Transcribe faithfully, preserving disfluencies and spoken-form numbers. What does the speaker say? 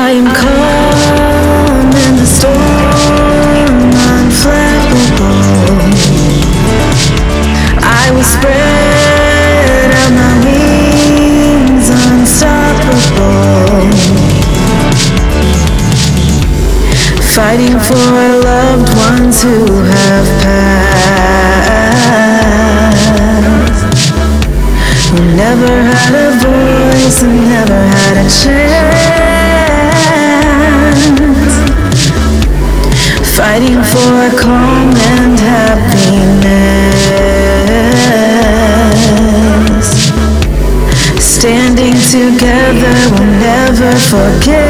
I am calm in the storm, unflappable. I will spread out my wings, unstoppable. Fighting for loved ones who have passed, who never had a voice and never had a chance. Fighting for calm and happiness. Standing together, we'll never forget.